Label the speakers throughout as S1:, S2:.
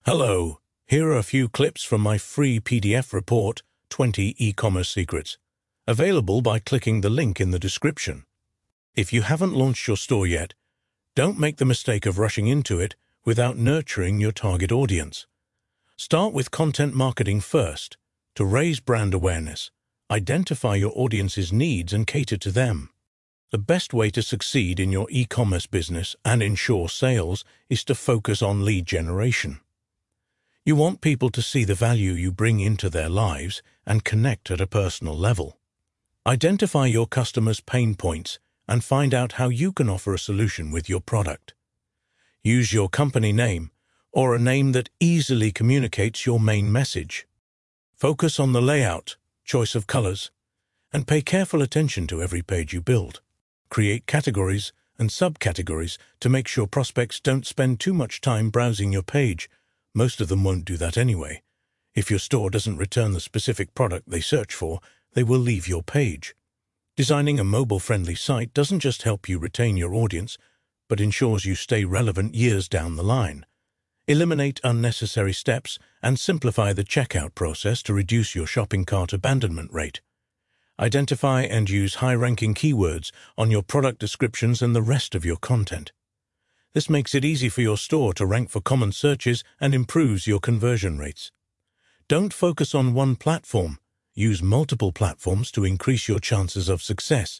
S1: Hello, here are a few clips from my free PDF report, 20 e-commerce secrets, available by clicking the link in the description. If you haven't launched your store yet, don't make the mistake of rushing into it without nurturing your target audience. Start with content marketing first to raise brand awareness, identify your audience's needs and cater to them. The best way to succeed in your e-commerce business and ensure sales is to focus on lead generation. You want people to see the value you bring into their lives and connect at a personal level. Identify your customers' pain points and find out how you can offer a solution with your product. Use your company name or a name that easily communicates your main message. Focus on the layout, choice of colors, and pay careful attention to every page you build. Create categories and subcategories to make sure prospects don't spend too much time browsing your page. Most of them won't do that anyway. If your store doesn't return the specific product they search for, they will leave your page. Designing a mobile-friendly site doesn't just help you retain your audience, but ensures you stay relevant years down the line. Eliminate unnecessary steps and simplify the checkout process to reduce your shopping cart abandonment rate. Identify and use high-ranking keywords on your product descriptions and the rest of your content. This makes it easy for your store to rank for common searches and improves your conversion rates. Don't focus on one platform. Use multiple platforms to increase your chances of success.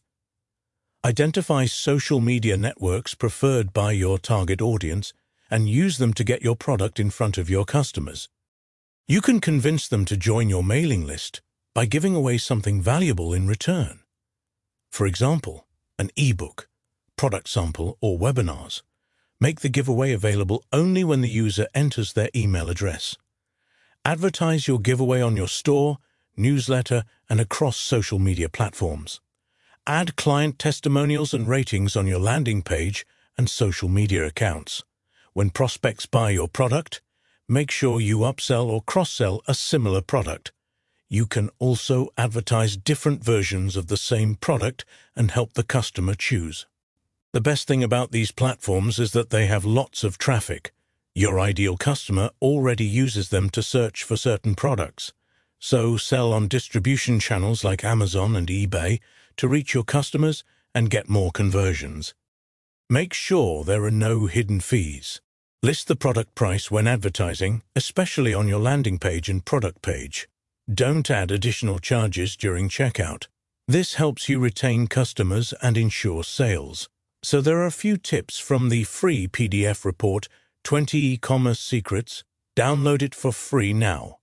S1: Identify social media networks preferred by your target audience and use them to get your product in front of your customers. You can convince them to join your mailing list by giving away something valuable in return. For example, an ebook, product sample, or webinars. Make the giveaway available only when the user enters their email address. Advertise your giveaway on your store, newsletter, and across social media platforms. Add client testimonials and ratings on your landing page and social media accounts. When prospects buy your product, make sure you upsell or cross-sell a similar product. You can also advertise different versions of the same product and help the customer choose. The best thing about these platforms is that they have lots of traffic. Your ideal customer already uses them to search for certain products. So sell on distribution channels like Amazon and eBay to reach your customers and get more conversions. Make sure there are no hidden fees. List the product price when advertising, especially on your landing page and product page. Don't add additional charges during checkout. This helps you retain customers and ensure sales. So there are a few tips from the free PDF report, 20 e-commerce secrets. Download it for free now.